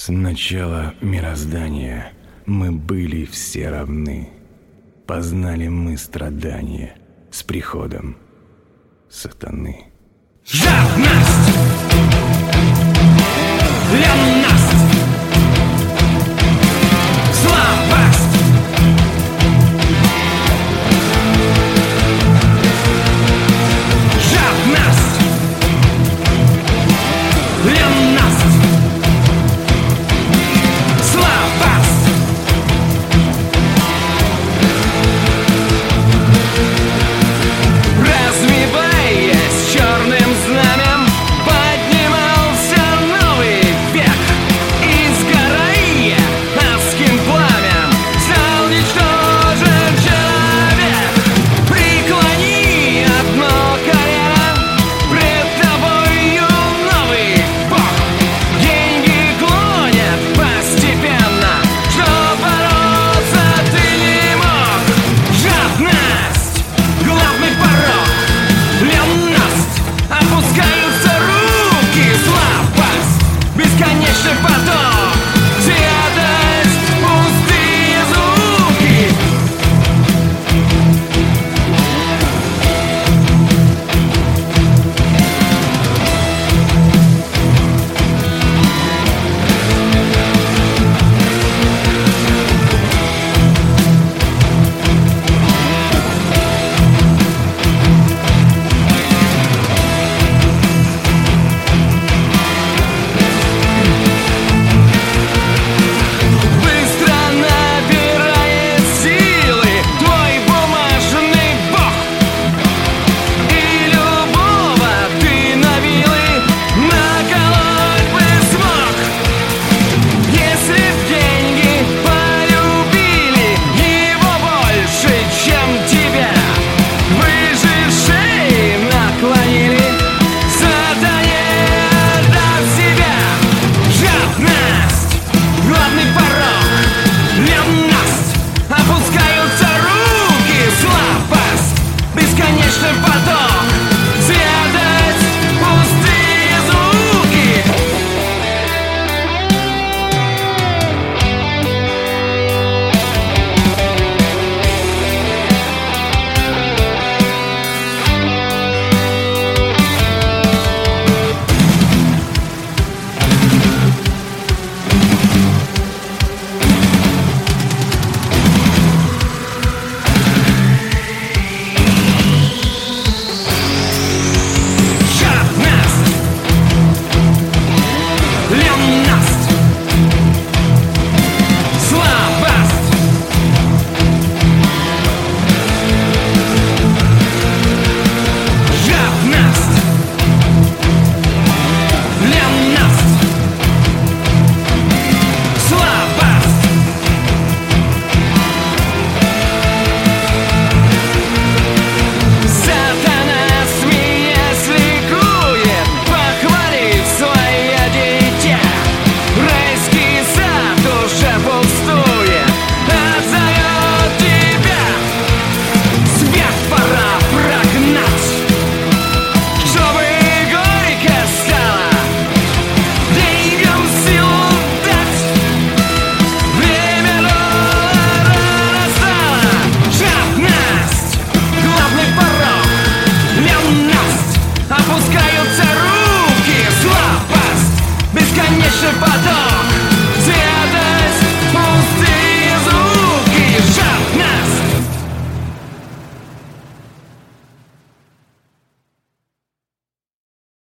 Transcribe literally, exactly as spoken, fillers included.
С начала мироздания мы были все равны. Познали мы страдания с приходом сатаны. Жадность, ленность, слабость, жадность, ленность, слабость. Развиваясь черным знаменем, поднимался новый век. И сгорая адским пламенем, стал ничтожен человек. Преклони одно колено, пред тобою новый Бог. Деньги клонят постепенно, что бороться ты не мог. Жадность, главный порог, ленность, опускаются руки, слабость, бесконечный поток, святость, пустые звуки. Быстро набирает силы твой бумажный бог, и любого ты на вилы наколоть бы смог. Если б деньги полюбили его больше, чем тебя, выжившие наклонили сатане отдав себя. Жадность, главный порог, ленность, опускаются руки, слабость, бесконечный поток, святость, пустые звуки. Жадность, ленность, слабость, жадность, ленность, слабость. Сатана, смеясь, ликует, похвалив свое дитя. Райский сад уже пустует, отзовет тебя. Свет пора прогнать, чтобы горько стало, деньгам силу дать. Время доллара настало. Жадность, главный порог, ленность, опускаются руки, слабость, бесконечный поток.